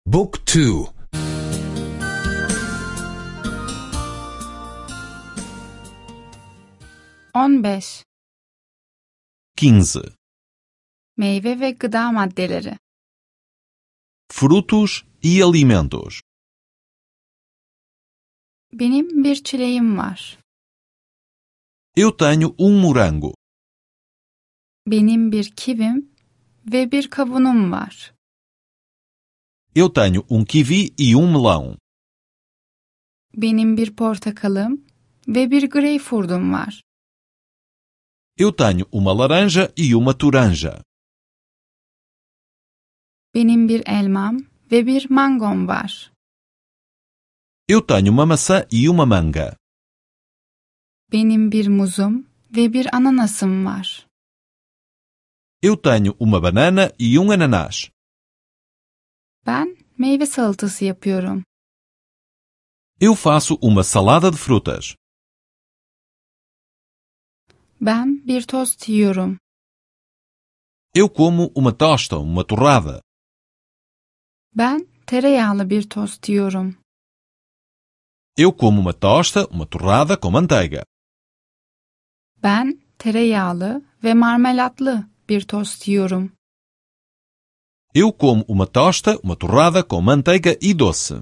Book 2. 15. 15. Meyve ve gıda maddeleri. Frutos e alimentos. Benim bir çileğim var. Eu tenho morango. Benim bir kivim ve bir kavunum var. Eu tenho kiwi e melão. Benim bir portakalım ve bir greyfurtum var. Eu tenho uma laranja e uma toranja. Benim bir elmam ve bir mangom var. Eu tenho uma maçã e uma manga. Benim bir muzum ve bir ananasım var. Eu tenho uma banana e ananás. Ben meyve salatası yapıyorum. Eu faço uma salada de frutas. Ben bir tost yiyorum. Eu como uma tosta, uma torrada. Ben tereyağlı bir tost yiyorum. Eu como uma tosta, uma torrada com manteiga. Ben tereyağlı ve marmelatlı bir tost yiyorum. Eu como uma tosta, uma torrada com manteiga e doce.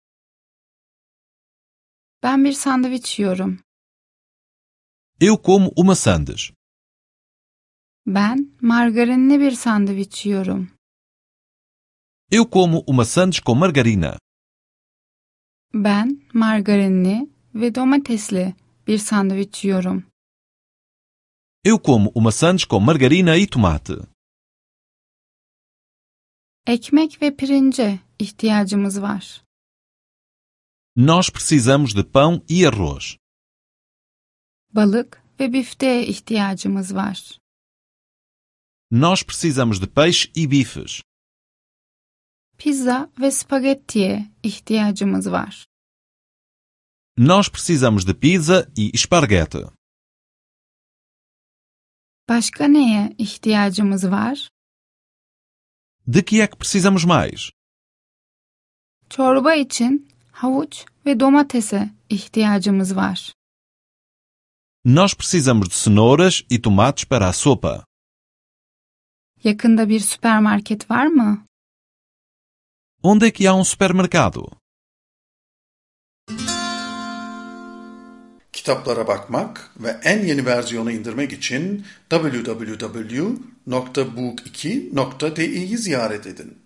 Ben bir sandviç yiyorum. Eu como uma sandes. Ben margarinli bir sandviç yiyorum. Eu como uma sandes com margarina. Ben margarinli ve domatesli bir sandviç yiyorum. Eu como uma sandes com margarina e tomate. Ekmek ve pirince ihtiyacımız var. Nós precisamos de pão e arroz. Balık ve bifteğe ihtiyacımız var. Nós precisamos de peixe e bifes. Pizza ve spagettiye ihtiyacımız var. Nós precisamos de pizza e esparguete. Başka neye ihtiyacımız var? De que é que precisamos mais? Çorba için havuç ve domatese ihtiyacımız var. Nós precisamos de cenouras e tomates para a sopa. Yakında bir süpermarket var mı? Onde é que há supermercado? Kitaplara bakmak ve en yeni versiyonu indirmek için www.book2.de'yi ziyaret edin.